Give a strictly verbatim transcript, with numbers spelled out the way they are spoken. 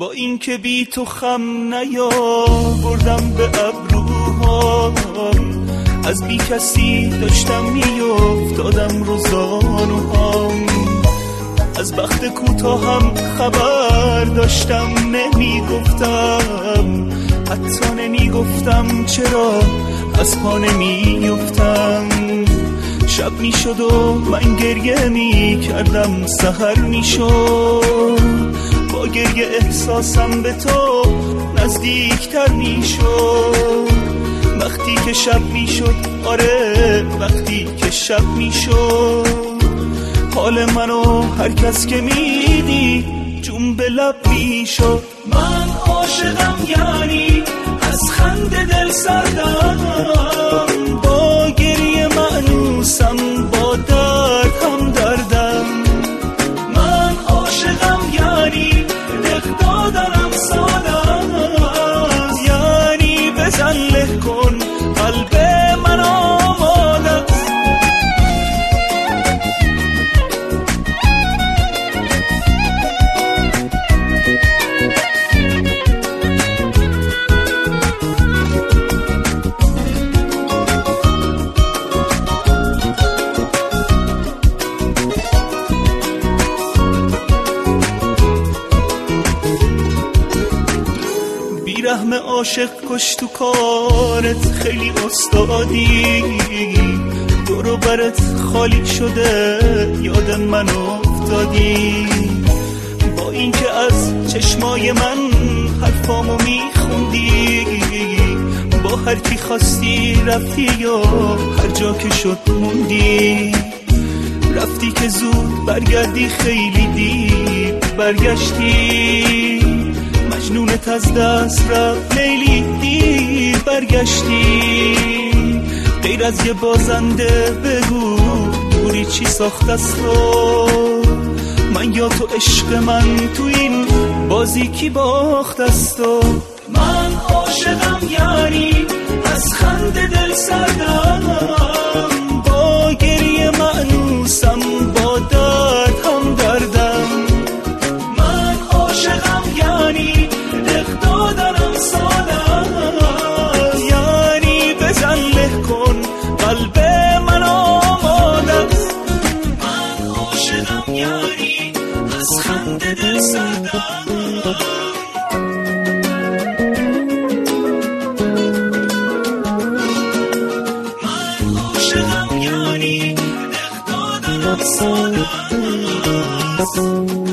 با این که بی تو خم نیاوردم به ابروهام، از بی کسی داشتم میافتادم رو زانوهام، از بخت کوتاهم خبر داشتم نمیگفتم، حتی نمیگفتم چرا از پا نمیافتم. شب میشد و من گریه میکردم، سحر میشد با گریه احساسم به تو نزدیکتر میشد. وقتی که شب میشد، آره وقتی که شب میشد، حال منو هر کس که میدی جون به لب میشد. من عاشقم یعنی از خنده دل سردم، با گریه مأنوسم با درد هم دردم. من عاشقم یعنی دق دادنم سادم، یعنی بزن له کن قلب من آماده است. رحم عاشق کش تو کارت خیلی استادی، دور و برت خالی شده یاد من افتادی. با این که از چشمای من حرفامو میخوندی، با هر کی خواستی رفتی یا هر جا که شد موندی. رفتی که زود برگردی خیلی دیر برگشتی، مجنونت از دست رفت لیلی دیر برگشتی. غیر از یه بازنده بگو دوری چی ساخت است رو، من یا تو عشق من تو این بازی کی باخت است. و من عاشقم یعنی از خنده دل سردم، با گریه مأنوسم با درد هم دردم. من عاشقم یعنی دق دادنم سادم، یعنی بزن له کن قلب من آماده است. من عاشقم یعنی از خنده دل سردم، من عاشقم یعنی دق دادنم سادم.